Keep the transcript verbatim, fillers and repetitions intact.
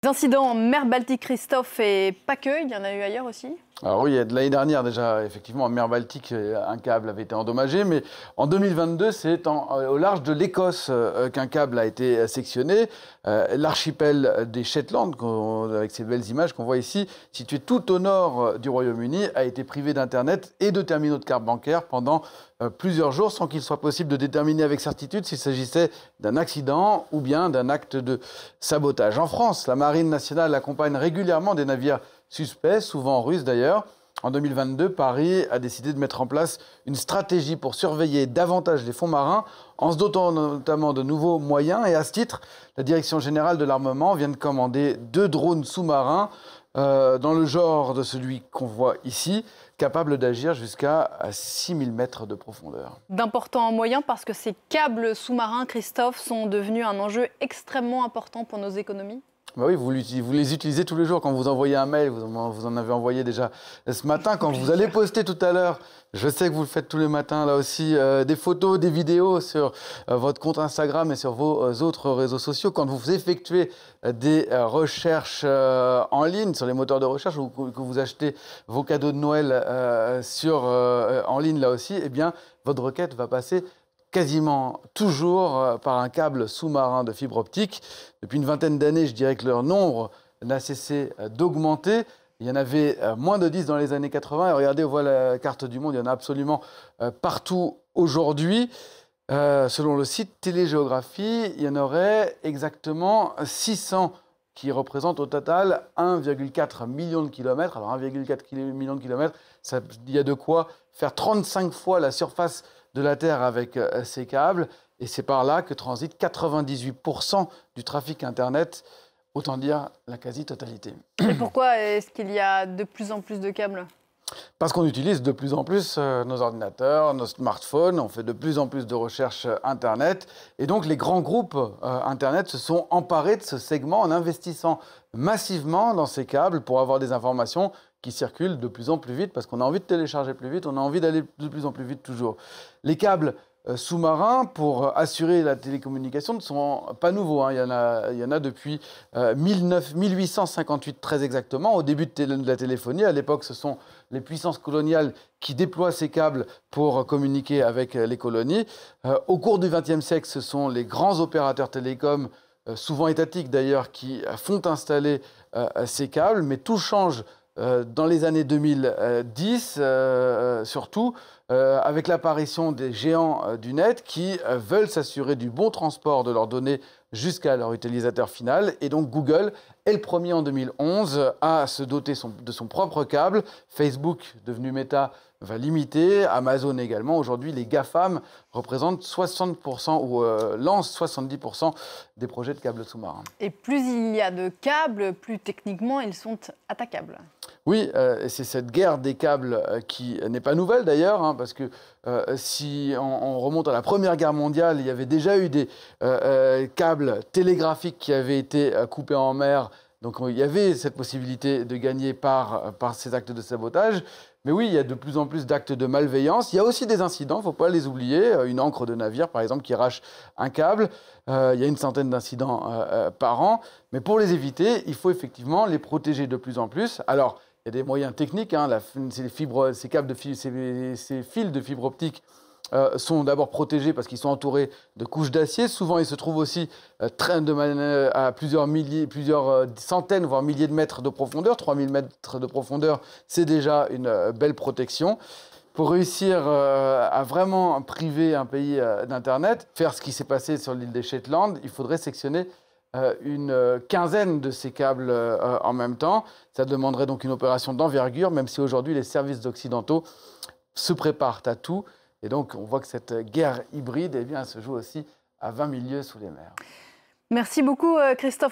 Des incidents en mer Baltique, Christophe, et pas que, il y en a eu ailleurs aussi? Alors oui, de l'année dernière déjà, effectivement, en mer Baltique, un câble avait été endommagé, mais en deux mille vingt-deux, c'est au large de l'Écosse euh, qu'un câble a été sectionné. Euh, L'archipel des Shetland, avec ces belles images qu'on voit ici, situé tout au nord du Royaume-Uni, a été privé d'Internet et de terminaux de cartes bancaires pendant euh, plusieurs jours, sans qu'il soit possible de déterminer avec certitude s'il s'agissait d'un accident ou bien d'un acte de sabotage. En France, la Marine nationale accompagne régulièrement des navires suspects, souvent russes d'ailleurs. En deux mille vingt-deux, Paris a décidé de mettre en place une stratégie pour surveiller davantage les fonds marins, en se dotant notamment de nouveaux moyens. Et à ce titre, la Direction générale de l'armement vient de commander deux drones sous-marins euh, dans le genre de celui qu'on voit ici, capables d'agir jusqu'à six mille mètres de profondeur. D'importants moyens parce que ces câbles sous-marins, Christophe, sont devenus un enjeu extrêmement important pour nos économies. Bah oui, vous, vous les utilisez tous les jours. Quand vous envoyez un mail, vous en, vous en avez envoyé déjà ce matin. Quand vous allez poster tout à l'heure, je sais que vous le faites tous les matins, là aussi, euh, des photos, des vidéos sur euh, votre compte Instagram et sur vos euh, autres réseaux sociaux. Quand vous effectuez euh, des euh, recherches euh, en ligne, sur les moteurs de recherche, ou que vous achetez vos cadeaux de Noël euh, sur, euh, en ligne, là aussi, eh bien, votre requête va passer quasiment toujours par un câble sous-marin de fibre optique. Depuis une vingtaine d'années, je dirais que leur nombre n'a cessé d'augmenter. Il y en avait moins de dix dans les années quatre-vingts. Et regardez, on voit la carte du monde, il y en a absolument partout aujourd'hui. Euh, selon le site Télégéographie, il y en aurait exactement six cents qui représentent au total un virgule quatre million de kilomètres. Alors un virgule quatre million de kilomètres, ça, il y a de quoi faire trente-cinq fois la surface de la Terre avec euh, ces câbles, et c'est par là que transite quatre-vingt-dix-huit pour cent du trafic Internet, autant dire la quasi-totalité. Et pourquoi est-ce qu'il y a de plus en plus de câbles ? Parce qu'on utilise de plus en plus euh, nos ordinateurs, nos smartphones, on fait de plus en plus de recherches euh, Internet, et donc les grands groupes euh, Internet se sont emparés de ce segment en investissant massivement dans ces câbles pour avoir des informations qui circulent de plus en plus vite, parce qu'on a envie de télécharger plus vite, on a envie d'aller de plus en plus vite toujours. Les câbles euh, sous-marins pour assurer la télécommunication ne sont pas nouveaux, hein. Il y en a, il y en a depuis euh, mille huit cent cinquante-huit très exactement, au début de, de la téléphonie. À l'époque, ce sont les puissances coloniales qui déploient ces câbles pour communiquer avec les colonies. Euh, au cours du vingtième siècle, ce sont les grands opérateurs télécoms, euh, souvent étatiques d'ailleurs, qui font installer euh, ces câbles, mais tout change Euh, dans les années deux mille dix, euh, surtout, euh, avec l'apparition des géants euh, du net qui euh, veulent s'assurer du bon transport de leurs données jusqu'à leur utilisateur final. Et donc Google est le premier en deux mille onze à se doter son, de son propre câble. Facebook, devenu Meta, va l'imiter. Amazon également. Aujourd'hui, les GAFAM représentent soixante pour cent ou euh, lancent soixante-dix pour cent des projets de câbles sous-marins. Et plus il y a de câbles, plus techniquement ils sont attaquables. Oui, euh, c'est cette guerre des câbles euh, qui n'est pas nouvelle d'ailleurs, hein, parce que euh, si on, on remonte à la Première Guerre mondiale, il y avait déjà eu des euh, euh, câbles télégraphiques qui avaient été euh, coupés en mer. Donc il y avait cette possibilité de gagner par, par ces actes de sabotage. Mais oui, il y a de plus en plus d'actes de malveillance. Il y a aussi des incidents, il ne faut pas les oublier. Une ancre de navire, par exemple, qui arrache un câble. Euh, il y a une centaine d'incidents euh, euh, par an. Mais pour les éviter, il faut effectivement les protéger de plus en plus. Alors, il y a des moyens techniques. Hein. La, ces, fibres, ces, câbles de fi, ces, ces fils de fibre optique Euh, sont d'abord protégés parce qu'ils sont entourés de couches d'acier. Souvent, ils se trouvent aussi euh, très de manière, à plusieurs, milliers, plusieurs euh, centaines, voire milliers de mètres de profondeur. trois mille mètres de profondeur, c'est déjà une euh, belle protection. Pour réussir euh, à vraiment priver un pays euh, d'Internet, faire ce qui s'est passé sur l'île des Shetland, il faudrait sectionner euh, une euh, quinzaine de ces câbles euh, en même temps. Ça demanderait donc une opération d'envergure, même si aujourd'hui les services occidentaux se préparent à tout. Et donc, on voit que cette guerre hybride, eh bien, elle se joue aussi à vingt mille lieues sous les mers. Merci beaucoup, Christophe.